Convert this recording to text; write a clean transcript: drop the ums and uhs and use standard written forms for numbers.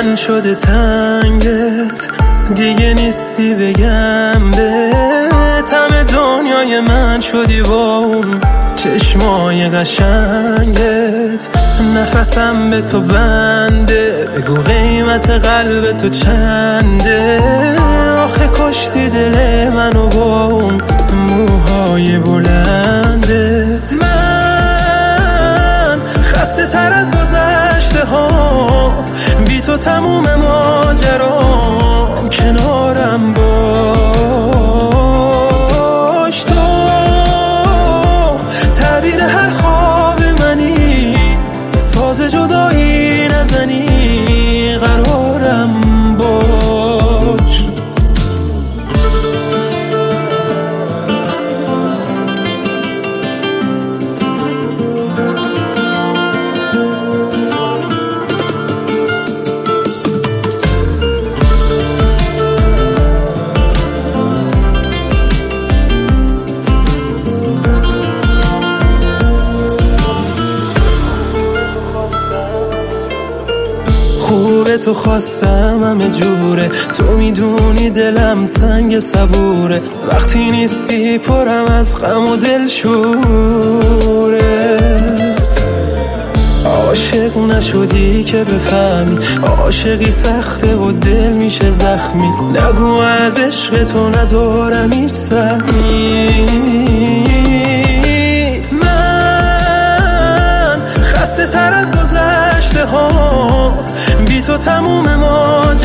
من شده تنگت، دیگه نیستی بگم بهت، همه دنیای من شدی با اون چشمای قشنگت. نفسم به تو بنده، بگو قیمت قلب تو چنده، آخه کشتی دل منو با اون موهای بلندت. من خسته تر از گذشته ها، بی تو تموم ماجرام، کنارم باش. تو تعبیر هر خواب منی، ساز جدایی نزنی، قرارم باش. خوبه تو خواستم همه جوره، تو میدونی دلم سنگ صبوره، وقتی نیستی پرم از غم و دلشوره. عاشق نشدی که بفهمی، عاشقی سخته و دل میشه زخمی، نگو از عشق تو ندارم هیچ سهمی. من خسته تر از گذشته ها، بی تو تموم ماجرام،